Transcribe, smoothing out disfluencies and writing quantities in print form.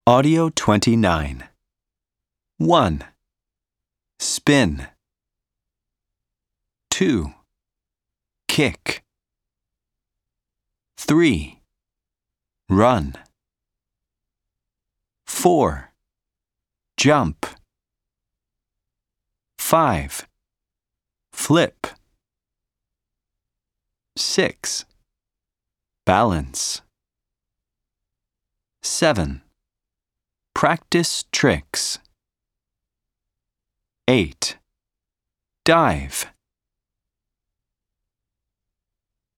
Audio 29. 1. Spin. 2. Kick. 3. Run. 4. Jump. 5. Flip. 6. Balance. 7. Practice tricks. 8. Dive.